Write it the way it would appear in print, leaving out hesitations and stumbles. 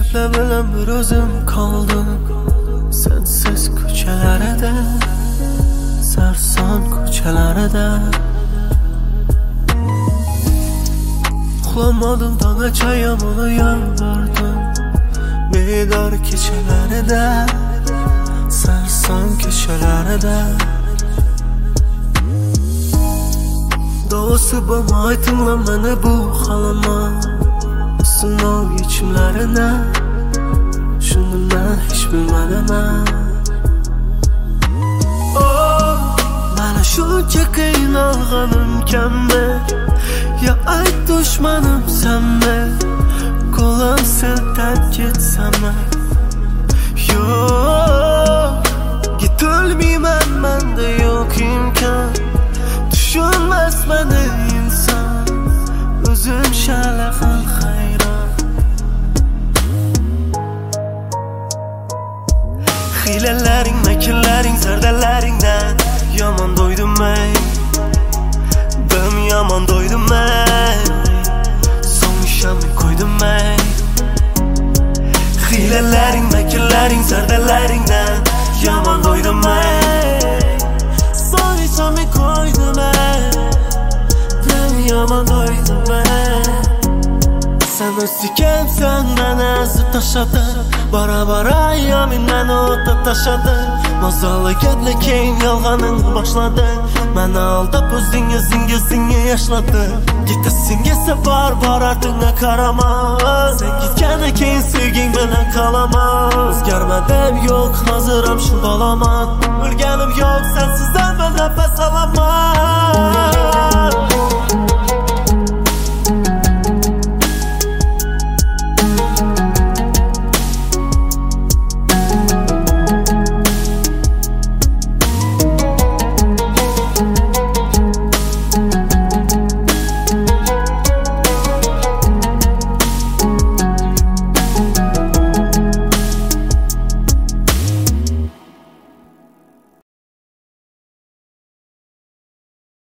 Ne bilen bir özüm kaldım sensiz ko'chalarida, sarson ko'chalarida. Uxlamadım tonggacha yomon yomg'irdim bedor kechalarida, sarson ko'chalarida. Doğusu bo'lmay tinglam meni bu halama, sinov yechimlarini shuni men hech bilmadim. Mana shuncha qiynalganim kammi, ya ayt dushmanim senmi, qo'lim siltab ketsami? Yo'q, gitolmayman, menda yo'q imkon. Tushunmas meni inson, o'zim shalaqal hayron. Hiylalaring, makrlaring, zardalaringdan yomon do'ydim men, dim yomon do'ydim men, so'ng shamni qo'ydim men. Hiylalaring, makrlaring, zardalaringdan yomon do'ydim men, so'ng shamni qo'ydim men, dim yomon do'ydim men. Sen o'zingsan meni azib tashlading, bara yomin meni o'tib tashlading. Mazalı gaplar keyin yolg'oning boshlading, meni aldab o'zingizga yashlading. Ketasin esa bor ortingga qarama, sen ketgandan keyin sevging bilan qolaman. O'zgarmadim yo'q, hozir ham shu bolaman, o'lganim yo'q, sensizdan men nafas olaman.